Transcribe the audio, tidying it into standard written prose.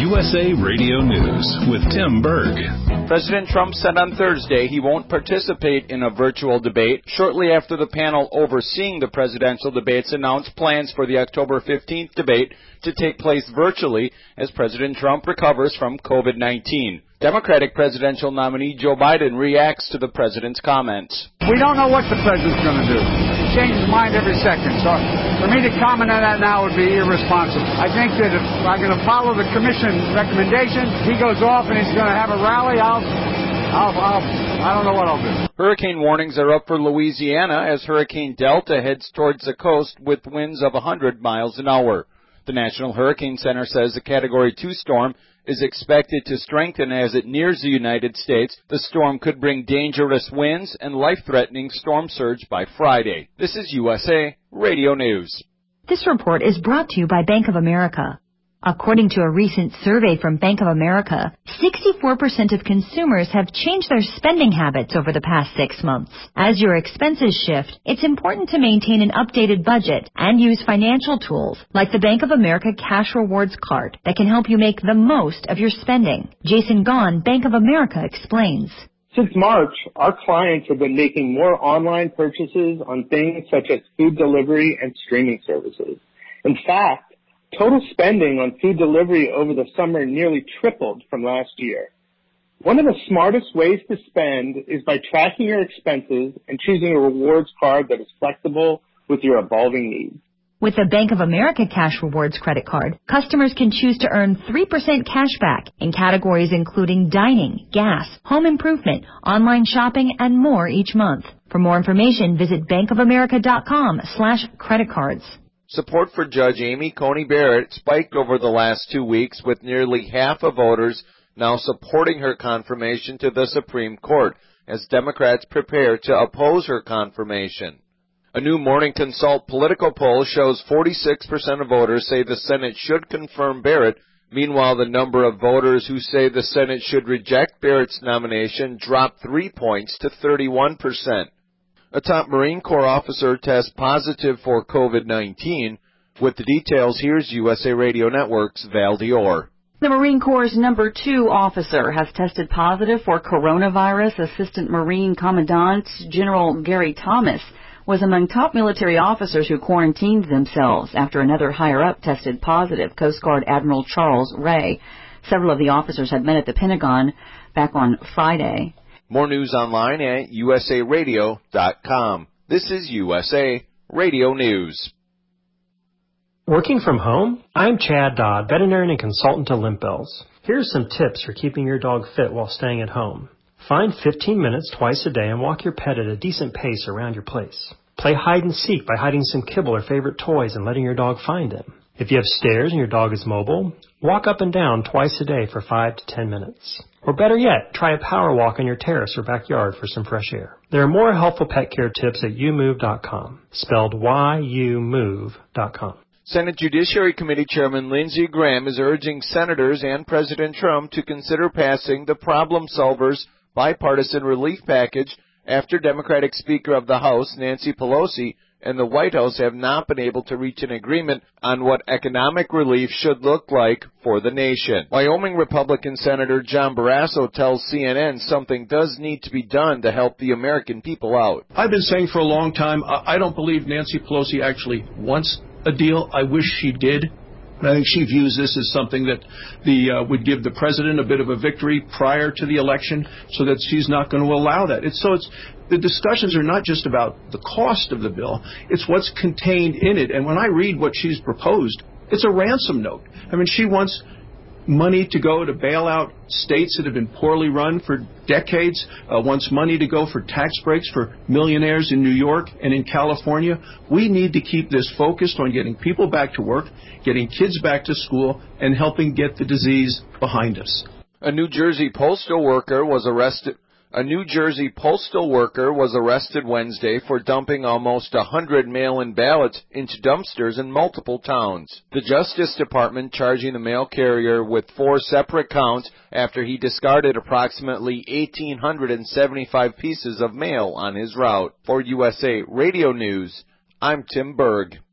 USA Radio News with Tim Berg. President Trump said on Thursday he won't participate in a virtual debate shortly after the panel overseeing the presidential debates announced plans for the October 15th debate to take place virtually as President Trump recovers from COVID-19. Democratic presidential nominee Joe Biden reacts to the president's comments. We don't know what the president's going to do. He changes his mind every second. So for me to comment on that now would be irresponsible. I think that if I'm going to follow the commission recommendation, he goes off and he's going to have a rally, I don't know what I'll do. Hurricane warnings are up for Louisiana as Hurricane Delta heads towards the coast with winds of 100 miles an hour. The National Hurricane Center says the Category 2 storm is expected to strengthen as it nears the United States. The storm could bring dangerous winds and life-threatening storm surge by Friday. This is USA Radio News. This report is brought to you by Bank of America. According to a recent survey from Bank of America, 64% of consumers have changed their spending habits over the past 6 months. As your expenses shift, it's important to maintain an updated budget and use financial tools like the Bank of America Cash Rewards Card that can help you make the most of your spending. Jason Gahn, Bank of America, explains. Since March, our clients have been making more online purchases on things such as food delivery and streaming services. In fact, total spending on food delivery over the summer nearly tripled from last year. One of the smartest ways to spend is by tracking your expenses and choosing a rewards card that is flexible with your evolving needs. With the Bank of America Cash Rewards credit card, customers can choose to earn 3% cash back in categories including dining, gas, home improvement, online shopping, and more each month. For more information, visit bankofamerica.com/creditcards. Support for Judge Amy Coney Barrett spiked over the last 2 weeks, with nearly half of voters now supporting her confirmation to the Supreme Court as Democrats prepare to oppose her confirmation. A new Morning Consult political poll shows 46% of voters say the Senate should confirm Barrett. Meanwhile, the number of voters who say the Senate should reject Barrett's nomination dropped 3 points to 31%. A top Marine Corps officer tests positive for COVID-19. With the details, here's USA Radio Network's Val Dior. The Marine Corps' number 2 officer has tested positive for coronavirus. Assistant Marine Commandant General Gary Thomas was among top military officers who quarantined themselves after another higher-up tested positive, Coast Guard Admiral Charles Ray. Several of the officers had met at the Pentagon back on Friday. More news online at usaradio.com. This is USA Radio News. Working from home? I'm Chad Dodd, veterinarian and consultant to Limp Bells. Here's some tips for keeping your dog fit while staying at home. Find 15 minutes twice a day and walk your pet at a decent pace around your place. Play hide and seek by hiding some kibble or favorite toys and letting your dog find them. If you have stairs and your dog is mobile, walk up and down twice a day for 5 to 10 minutes. Or better yet, try a power walk on your terrace or backyard for some fresh air. There are more helpful pet care tips at youmove.com, spelled YOUMOVE.com. Senate Judiciary Committee Chairman Lindsey Graham is urging senators and President Trump to consider passing the Problem Solvers bipartisan relief package after Democratic Speaker of the House, Nancy Pelosi, and the White House have not been able to reach an agreement on what economic relief should look like for the nation. Wyoming Republican Senator John Barrasso tells CNN something does need to be done to help the American people out. I've been saying for a long time, I don't believe Nancy Pelosi actually wants a deal. I wish she did. I think she views this as something that would give the president a bit of a victory prior to the election, so that she's not going to allow that. The discussions are not just about the cost of the bill, it's what's contained in it. And when I read what she's proposed, it's a ransom note. I mean, she wants money to go to bail out states that have been poorly run for decades, wants money to go for tax breaks for millionaires in New York and in California. We need to keep this focused on getting people back to work, getting kids back to school, and helping get the disease behind us. A New Jersey postal worker was arrested Wednesday for dumping almost 100 mail-in ballots into dumpsters in multiple towns. The Justice Department charging the mail carrier with 4 separate counts after he discarded approximately 1,875 pieces of mail on his route. For USA Radio News, I'm Tim Berg.